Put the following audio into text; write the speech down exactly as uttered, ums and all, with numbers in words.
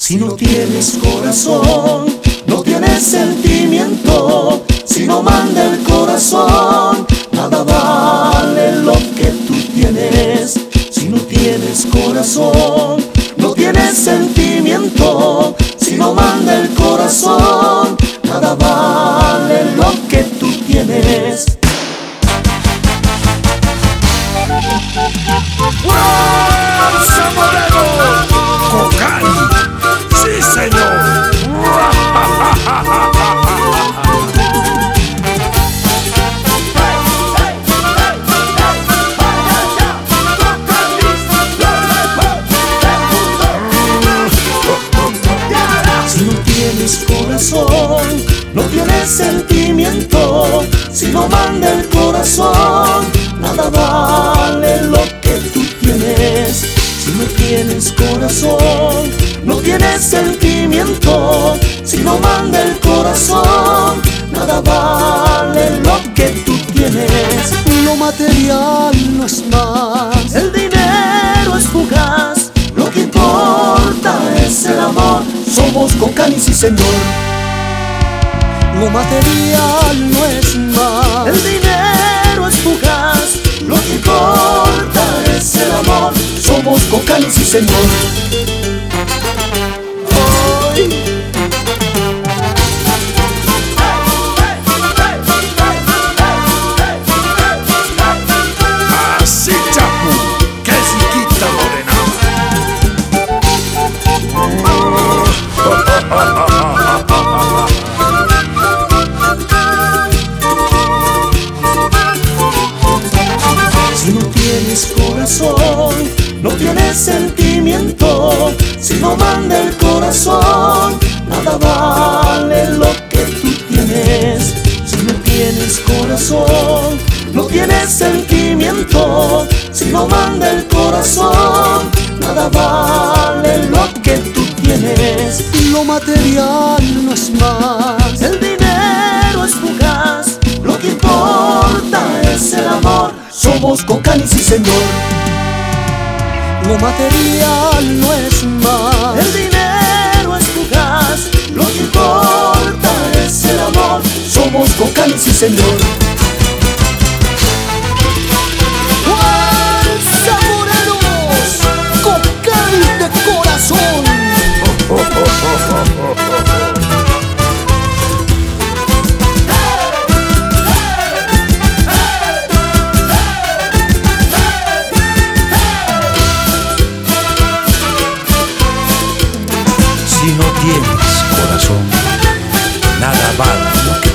Si no tienes corazón, no tienes sentimiento. Si no manda el corazón, nada vale lo que tú tienes. Si no tienes corazón, no tienes sentimiento. Si no manda el corazón, nada vale lo que tú tienes. ¡Fuerza Moreno! ¡Cocali! ¡Sí, señor! Si no tienes corazón, no tienes sentimiento. Si no manda el corazón, nada vale lo que tú tienes. Si no tienes corazón, no tienes sentimiento. Si no manda el corazón, nada vale lo que tú tienes. Lo material no es más, el dinero es fugaz. Lo que importa es el amor. Somos Cocali, sí señor. Lo material no es más, el dinero es fugaz. Lo que importa es el amor. Somos Cocali, sí señor. Ay. Así, chapu, que si quita morena. Si no tienes corazón, no tienes sentimiento. Si no manda el corazón, nada vale lo que tú tienes. Si no tienes corazón, no tienes sentimiento. Si no manda el corazón, nada vale lo que tú tienes. Lo material no es más, el dinero es fugaz. Lo que importa es el amor. Somos Cocali, sí señor. Lo material no es más, el dinero es fugaz. Lo que importa es el amor. Somos Cocali, sí señor. ¡Fuerza Morenos! Cocali de corazón. Si no tienes corazón, nada vale lo que